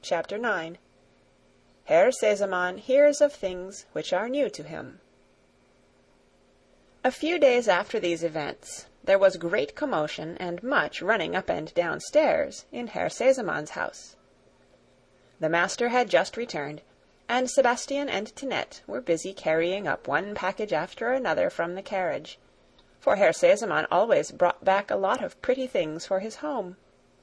Chapter 9. Herr Sesemann Hears of Things Which Are New to Him. A few days after these events, there was great commotion and much running up and down stairs in Herr Sesemann's house. The master had just returned, and Sebastian and Tinette were busy carrying up one package after another from the carriage, for Herr Sesemann always brought back a lot of pretty things for his home.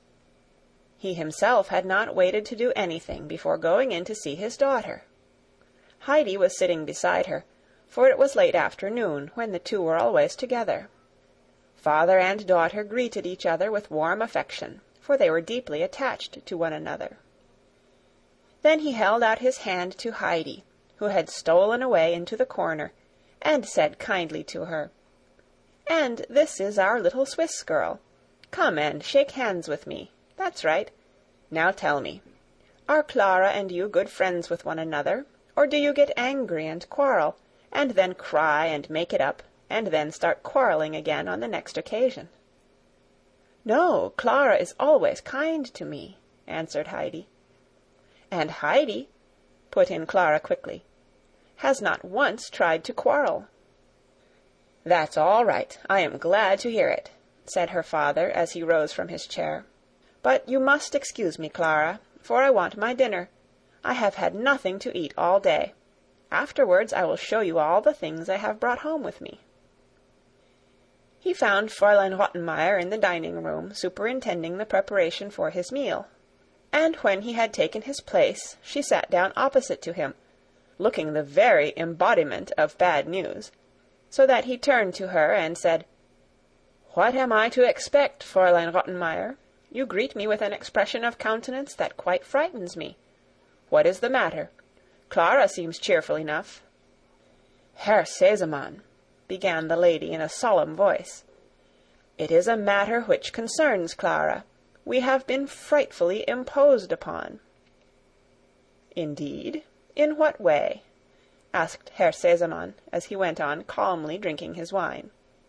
He himself had not waited to do anything before going in to see his daughter. Heidi was sitting beside her, for it was late afternoon when the two were always together. Father and daughter greeted each other with warm affection, for they were deeply attached to one another. Then he held out his hand to Heidi, who had stolen away into the corner, and said kindly to her, "And this is our little Swiss girl. Come and shake hands with me. That's right. Now tell me, are Clara and you good friends with one another, or do you get angry and quarrel, and then cry and make it up, and then start quarreling again on the next occasion?" "No, Clara is always kind to me," answered Heidi. "And Heidi," put in Clara quickly, "has not once tried to quarrel." "That's all right. I am glad to hear it," said her father as he rose from his chair. "But you must excuse me, Clara, for I want my dinner. I have had nothing to eat all day. Afterwards I will show you all the things I have brought home with me." He found Fräulein Rottenmeier in the dining-room superintending the preparation for his meal, and when he had taken his place she sat down opposite to him, looking the very embodiment of bad news, so that he turned to her and said, "What am I to expect, Fräulein Rottenmeier? You greet me with an expression of countenance that quite frightens me. What is the matter? Clara seems cheerful enough." "Herr Sesemann," began the lady in a solemn voice, "it is a matter which concerns Clara. We have been frightfully imposed upon." "Indeed? In what way?" asked Herr Sesemann, as he went on calmly drinking his wine.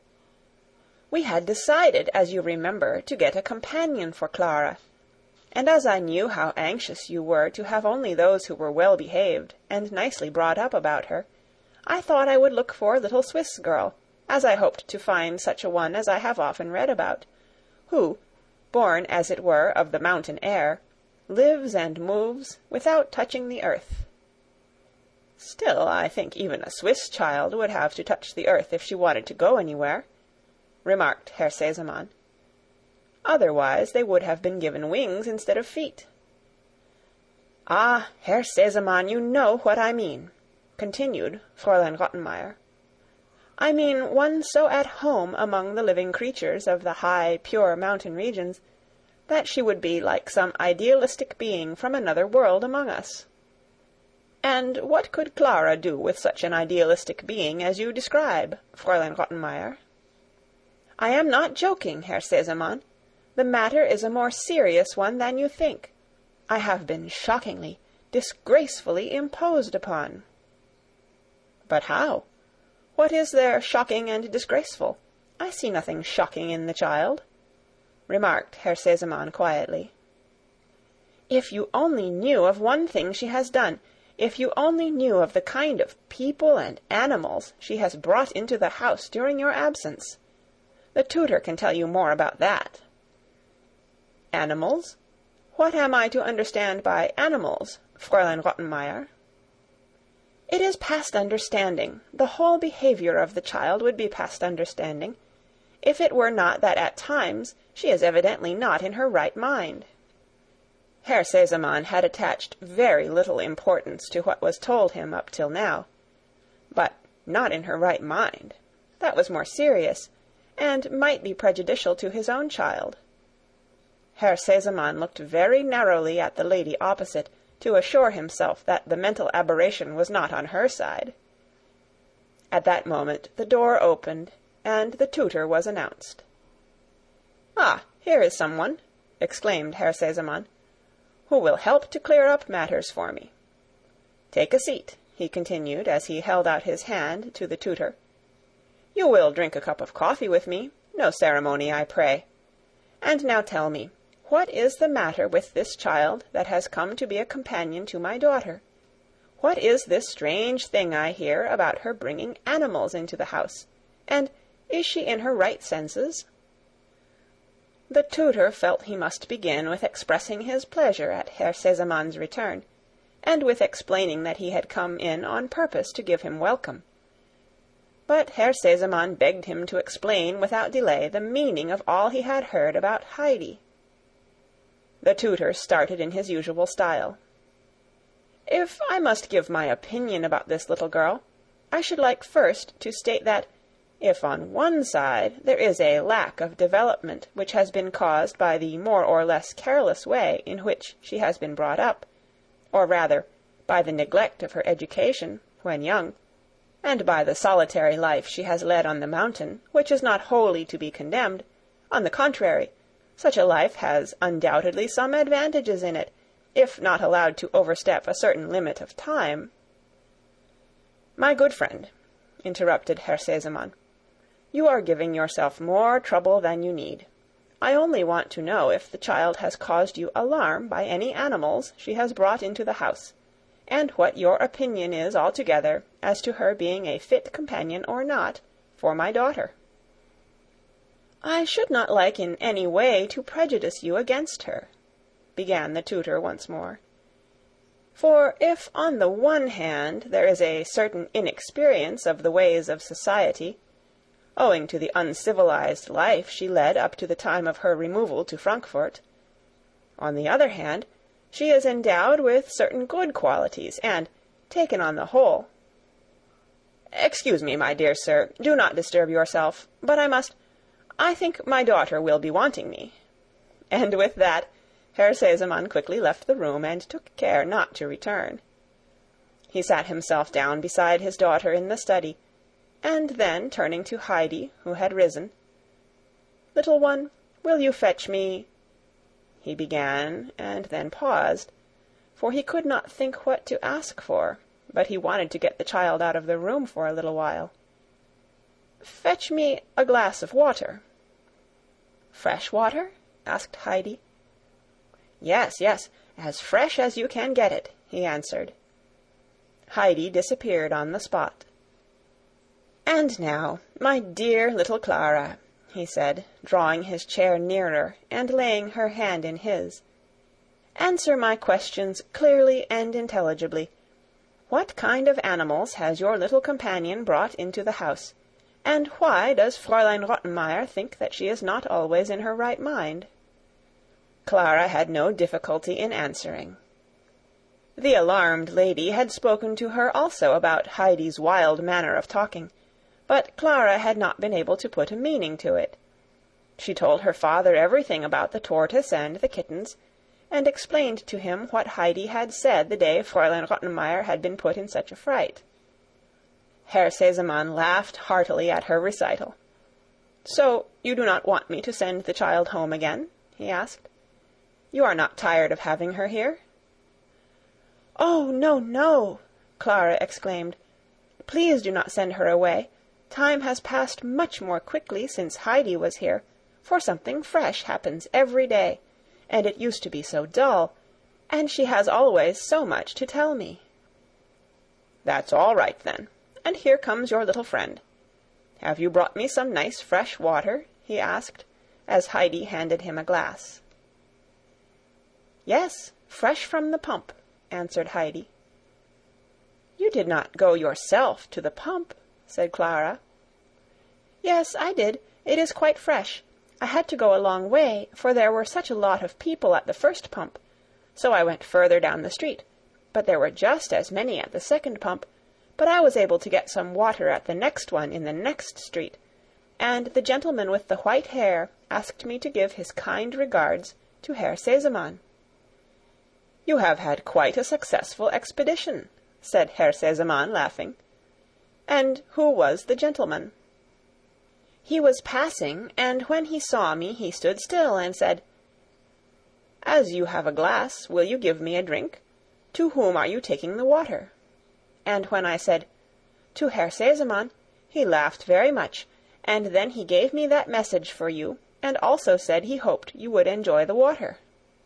"We had decided, as you remember, to get a companion for Clara, and as I knew how anxious you were to have only those who were well behaved and nicely brought up about her, I thought I would look for a little Swiss girl, as I hoped to find such a one as I have often read about, who, born as it were of the mountain air, lives and moves without touching the earth." "Still, I think even a Swiss child would have to touch the earth if she wanted to go anywhere," remarked Herr Sesemann. "Otherwise they would have been given wings instead of feet." "Ah, Herr Sesemann, you know what I mean," continued Fräulein Rottenmeier. "I mean one so at home among the living creatures of the high, pure mountain regions, that she would be like some idealistic being from another world among us. And what could Clara do with such an idealistic being as you describe, Fräulein Rottenmeier?" "I am not joking, Herr Sesemann. The matter is a more serious one than you think. I have been shockingly, disgracefully imposed upon." "But how? What is there shocking and disgraceful? I see nothing shocking in the child," remarked Herr Sesemann quietly. "If you only knew of one thing she has done, if you only knew of the kind of people and animals she has brought into the house during your absence! The tutor can tell you more about that." "Animals? What am I to understand by animals, Fräulein Rottenmeier?" "It is past understanding. The whole behavior of the child would be past understanding, if it were not that at times she is evidently not in her right mind." Herr Sesemann had attached very little importance to what was told him up till now. But not in her right mind. That was more serious, and might be prejudicial to his own child. Herr Sesemann looked very narrowly at the lady opposite to assure himself that the mental aberration was not on her side. At that moment the door opened, and the tutor was announced. "Ah, here is someone," exclaimed Herr Sesemann, "who will help to clear up matters for me. Take a seat," he continued, as he held out his hand to the tutor. "You will drink a cup of coffee with me. No ceremony, I pray. And now tell me, What is the matter with this child that has come to be a companion to my daughter? What is this strange thing I hear about her bringing animals into the house? And is she in her right senses?" The tutor felt he must begin with expressing his pleasure at Herr Sesamann's return, and with explaining that he had come in on purpose to give him welcome. But Herr Sesammann begged him to explain without delay the meaning of all he had heard about Heidi. The tutor started in his usual style. "If I must give my opinion about this little girl, I should like first to state that, if on one side there is a lack of development which has been caused by the more or less careless way in which she has been brought up, or rather by the neglect of her education when young, and by the solitary life she has led on the mountain, which is not wholly to be condemned, on the contrary, such a life has undoubtedly some advantages in it, if not allowed to overstep a certain limit of time—" "My good friend," interrupted Herr Sesammann, "you are giving yourself more trouble than you need. I only want to know if the child has caused you alarm by any animals she has brought into the house, and what your opinion is altogether as to her being a fit companion or not for my daughter." "I should not like in any way to prejudice you against her," began the tutor once more. "For if on the one hand there is a certain inexperience of the ways of society, owing to the uncivilized life she led up to the time of her removal to Frankfort, on the other hand, she is endowed with certain good qualities, and, taken on the whole— Excuse me, my dear sir, do not disturb yourself, but I think my daughter will be wanting me." And with that, Herr Sesammann quickly left the room and took care not to return. He sat himself down beside his daughter in the study, and then, turning to Heidi, who had risen, "Little one, will you fetch me—" he began, and then paused, for he could not think what to ask for, but he wanted to get the child out of the room for a little while. "Fetch me a glass of water." "Fresh water?" asked Heidi. "Yes, yes, as fresh as you can get it," he answered. Heidi disappeared on the spot. "And now, my dear little Clara," he said, drawing his chair nearer and laying her hand in his, "answer my questions clearly and intelligibly. What kind of animals has your little companion brought into the house, and why does Fräulein Rottenmeier think that she is not always in her right mind?" Clara had no difficulty in answering. The alarmed lady had spoken to her also about Heidi's wild manner of talking, but Clara had not been able to put a meaning to it. She told her father everything about the tortoise and the kittens, and explained to him what Heidi had said the day Fräulein Rottenmeier had been put in such a fright. Herr Sesammann laughed heartily at her recital. "So you do not want me to send the child home again?" he asked. "You are not tired of having her here?" "Oh, no, no!" Clara exclaimed. "Please do not send her away. Time has passed much more quickly since Heidi was here, for something fresh happens every day, and it used to be so dull, and she has always so much to tell me." "That's all right, then, and here comes your little friend. Have you brought me some nice fresh water?" he asked, as Heidi handed him a glass. "Yes, fresh from the pump," answered Heidi. "You did not go yourself to the pump?" said Clara. "Yes, I did. It is quite fresh. I had to go a long way, for there were such a lot of people at the first pump. So I went further down the street, but there were just as many at the second pump, but I was able to get some water at the next one in the next street, and the gentleman with the white hair asked me to give his kind regards to Herr Sesammann." "You have had quite a successful expedition," said Herr Sesammann, laughing. "And who was the gentleman?" "He was passing, and when he saw me he stood still and said, 'As you have a glass, will you give me a drink? To whom are you taking the water?' And when I said, 'To Herr Sesammann,' he laughed very much, and then he gave me that message for you, and also said he hoped you would enjoy the water."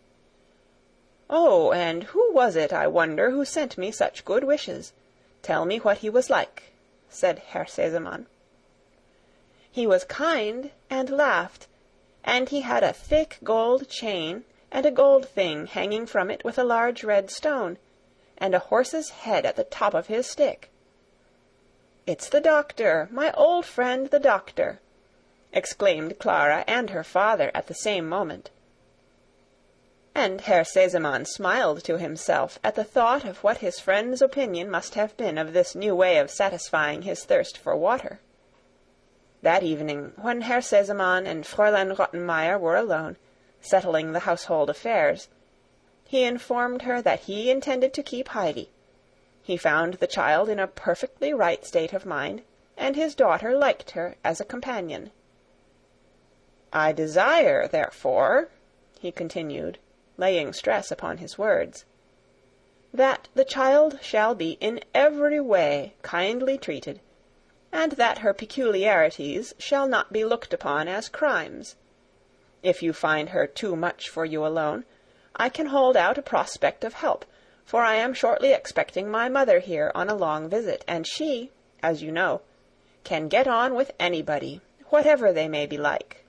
"Oh, and who was it, I wonder, who sent me such good wishes? Tell me what he was like," said Herr Sesemann. "He was kind and laughed, and he had a thick gold chain and a gold thing hanging from it with a large red stone, and a horse's head at the top of his stick." "It's the doctor, my old friend the doctor!" exclaimed Clara and her father at the same moment. And Herr Sesemann smiled to himself at the thought of what his friend's opinion must have been of this new way of satisfying his thirst for water. That evening, when Herr Sesemann and Fräulein Rottenmeier were alone, settling the household affairs, he informed her that he intended to keep Heidi. He found the child in a perfectly right state of mind, and his daughter liked her as a companion. "I desire, therefore," he continued, laying stress upon his words, "that the child shall be in every way kindly treated, and that her peculiarities shall not be looked upon as crimes. If you find her too much for you alone, I can hold out a prospect of help, for I am shortly expecting my mother here on a long visit, and she, as you know, can get on with anybody, whatever they may be like."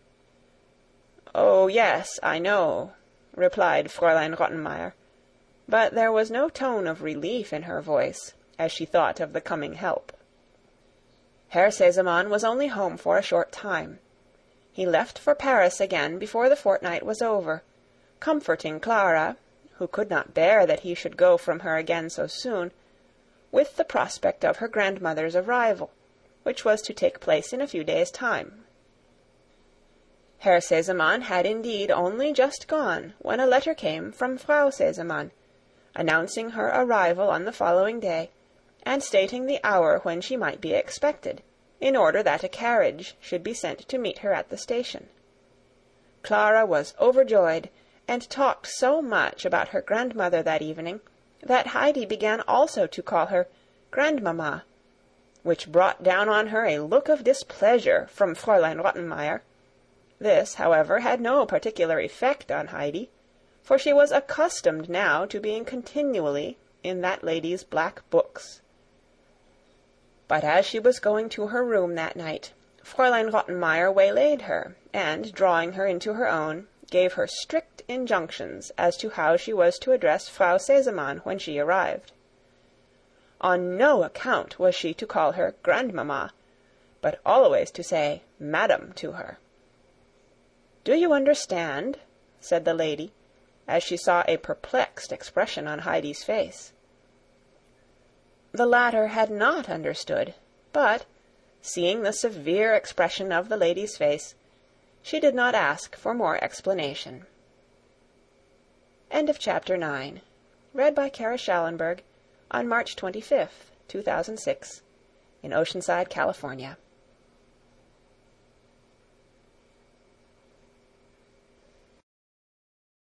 "Oh, yes, I know," replied Fräulein Rottenmeier, but there was no tone of relief in her voice as she thought of the coming help. Herr Sesemann was only home for a short time. He left for Paris again before the fortnight was over, comforting Clara, who could not bear that he should go from her again so soon, with the prospect of her grandmother's arrival, which was to take place in a few days' time. Herr Sesemann had indeed only just gone when a letter came from Frau Sesemann, announcing her arrival on the following day, and stating the hour when she might be expected, in order that a carriage should be sent to meet her at the station. Clara was overjoyed, and talked so much about her grandmother that evening, that Heidi began also to call her Grandmamma, which brought down on her a look of displeasure from Fräulein Rottenmeier. This, however, had no particular effect on Heidi, for she was accustomed now to being continually in that lady's black books. But as she was going to her room that night, Fräulein Rottenmeier waylaid her, and, drawing her into her own, gave her strict injunctions as to how she was to address Frau Sesemann when she arrived. On no account was she to call her Grandmamma, but always to say Madam to her. "Do you understand?" said the lady, as she saw a perplexed expression on Heidi's face. The latter had not understood, but, seeing the severe expression of the lady's face, she did not ask for more explanation. End of Chapter 9. Read by Kara Schallenberg on March 25th, 2006, in Oceanside, California.